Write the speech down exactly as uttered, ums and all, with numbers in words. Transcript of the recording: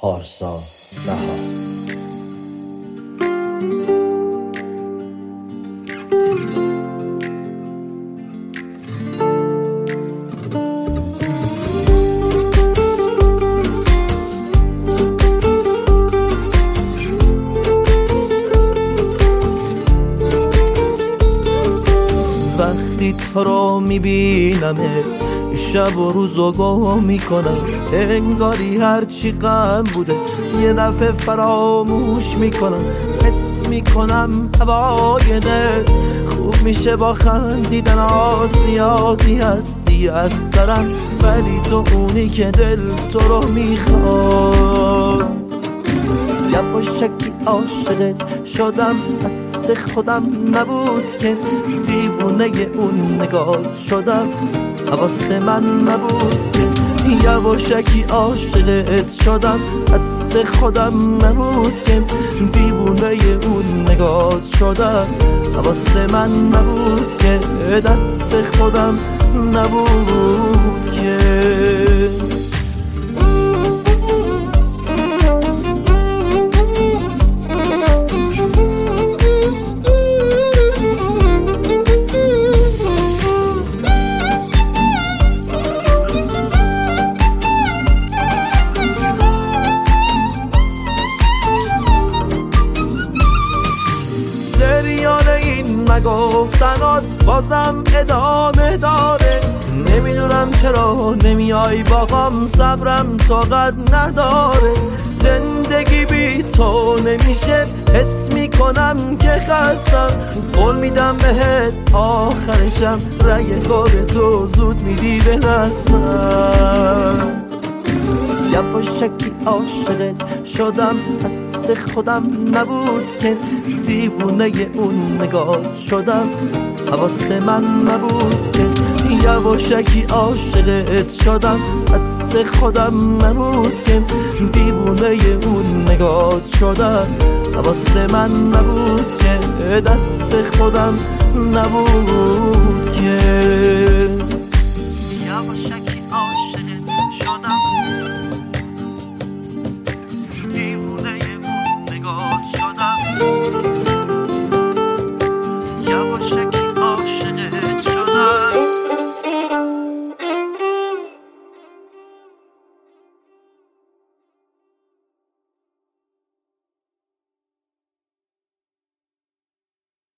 پارسا بهار. وقتی تو رو میبینمه شب و روزو گم میکنم، انگاری هرچی غم بوده یه دفعه فراموش میکنم. حس میکنم هوای دل خوب میشه با خندیدنات، زیادی هستی از سرم ولی تو اونی که دل تو رو میخواد. یواشکی عاشقت شدم، از خودم نبود که دیوونه اون نگات شدم، حواس من نبود که یواشکی عاشقت شدم، از خودم نبود که دیوونه اون نگات شدم، حواس من نبود که دست خودم نبود که. سریال این نگفتنات بازم ادامه داره، نمیدونم چرا نمیای باقام، صبرم طاقت نداره. زندگی بی تو نمیشه، حس میکنم که خستم، قول میدم بهت آخرشم رگ خودتو زود میدی به دستم. یواشکی عاشقت شدم، از خودم نبود که دیوونه اون نگات شدم، حواس من نبود که یواشکی عاشقت شدم، از خودم نبود که دیوونه اون نگات شدم، حواس من نبود که دست خودم نبود که.